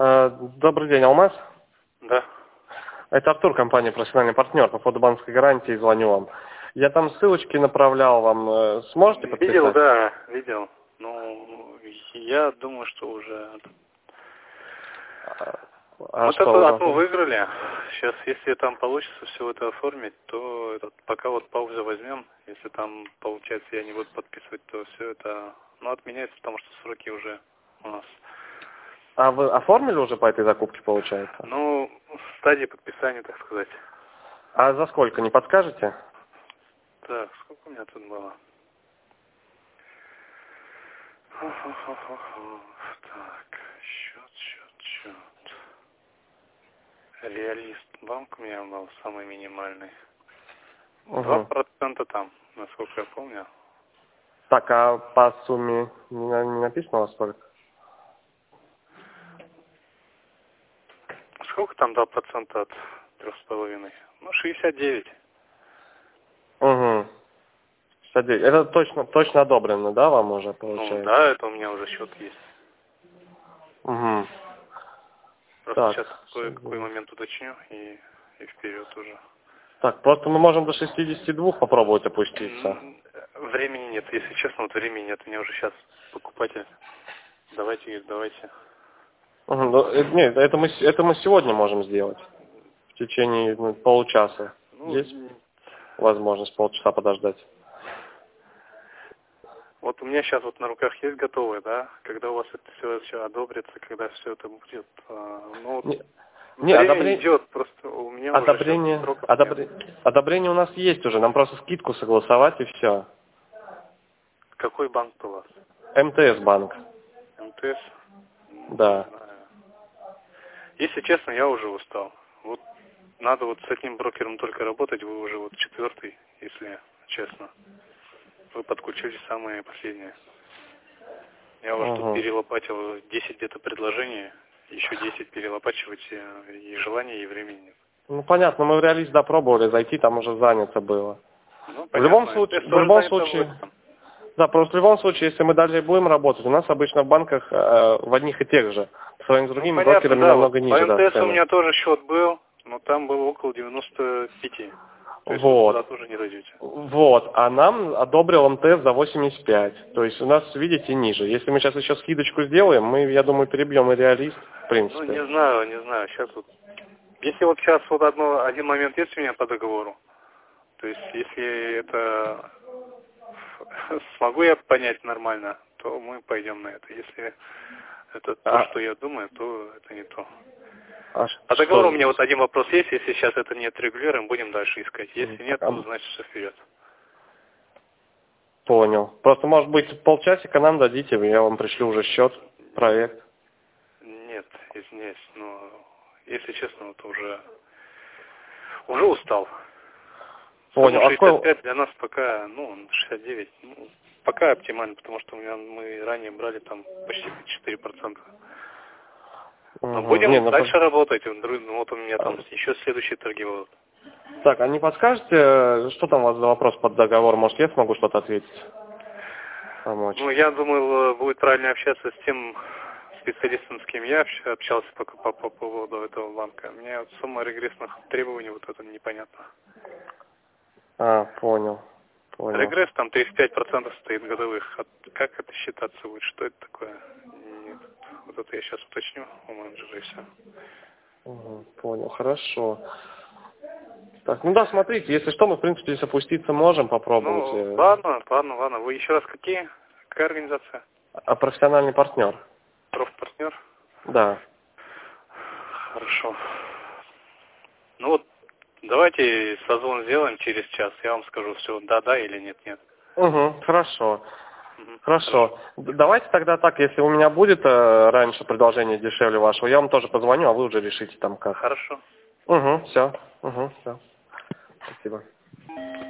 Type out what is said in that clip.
Добрый день, Алмаз. Да. Это Артур, компания «Профессиональный партнер» по поводу банковской гарантии, звоню вам. Я там ссылочки направлял вам. Сможете подписать? Видел, да, видел. Ну, я думаю, что уже... Вот это выиграли. Сейчас, если там получится все это оформить, то пока вот паузу возьмем. Если там, получается, я не буду подписывать, то все это, отменяется, потому что сроки уже у нас. А вы оформили уже по этой закупке, получается? Ну, в стадии подписания, так сказать. А за сколько, не подскажете? Так, сколько у меня тут было? Так, счет. Реалист банк у меня был самый минимальный. 2% там, насколько я помню. Так, а по сумме не написано у вас сколько? Сколько там 2% от 3,5? 69. Угу. 69. Это точно одобрено, да, вам уже получается? Ну да, это у меня уже счет есть. Угу. Просто Так, сейчас кое-какой момент уточню и вперед уже. Так, просто мы можем до 62 попробовать опуститься. Времени нет, если честно, времени нет. У меня уже сейчас покупатель. Давайте. Угу. Нет, это мы сегодня можем сделать. В течение получаса. Есть возможность полчаса подождать? Вот у меня сейчас вот на руках есть готовые, да? Когда у вас это все одобрится, когда все это будет, время идет, просто у меня одобрение у нас есть уже, нам просто скидку согласовать и все. Какой банк у вас? МТС банк. МТС? Да. Если честно, я уже устал. Вот надо вот с одним брокером только работать, вы уже вот четвертый, если честно. Вы подключились самые последние. Я уже тут перелопатил 10 где-то предложений, еще 10 перелопачивать и желания, и времени нет. Ну понятно, мы в реалист допробовали зайти, там уже занято было. В любом случае, да, просто в любом случае, если мы дальше будем работать, у нас обычно в банках в одних и тех же. По сравнению с другими брокерами намного ниже. По МТС у меня тоже счет был, но там было около 95. То есть вот. Вы туда тоже не дойдете. Вот, а нам одобрил МТС за 85. То есть у нас, видите, ниже. Если мы сейчас еще скидочку сделаем, мы, я думаю, перебьем и реалист, в принципе. Ну, не знаю. Сейчас вот. Если вот сейчас вот один момент есть у меня по договору, то есть если это смогу я понять нормально, то мы пойдем на это. Если это то, что я думаю, то это не то. А договор у меня вот один вопрос есть. Если сейчас это не отрегулируем, будем дальше искать. Если нет, то значит все вперед. Понял. Просто, может быть, полчасика нам дадите, я вам пришлю уже счет, проект. Нет, извиняюсь, но если честно, вот уже устал. Понял. 65 для нас пока, 69, пока оптимально, потому что мы ранее брали там почти 4%. Но будем дальше работать. Вот у меня там еще следующие торги будут. Так, а не подскажете, что там у вас за вопрос под договор? Может, я смогу что-то ответить? Помочь? Я думаю, будет правильно общаться с тем специалистом, с кем я общался по поводу этого банка. Мне вот сумма регрессных требований вот это непонятно. Понял. Регресс там 35% стоит годовых. Как это считаться будет? Что это такое? Нет. Вот это я сейчас уточню у менеджера и все. Понял, хорошо. Так, смотрите, если что, мы, в принципе, здесь опуститься можем, попробовать. Ладно. Вы еще раз какая организация? Профессиональный партнер. Профпартнер? Да. Хорошо. Давайте созвон сделаем через час. Я вам скажу все, да или нет. Хорошо. Хорошо. Давайте тогда так, если у меня будет раньше предложение дешевле вашего, я вам тоже позвоню, а вы уже решите там как. Хорошо. Все. Спасибо.